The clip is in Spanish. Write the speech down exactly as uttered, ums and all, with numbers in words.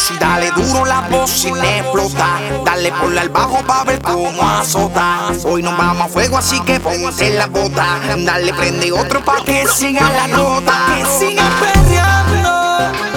Si dale duro la voz sin explotar, dale por al bajo pa' ver cómo azota. Hoy nos vamos a fuego, así que ponte la bota. Dale, prende otro pa' que siga la nota, que siga perreando.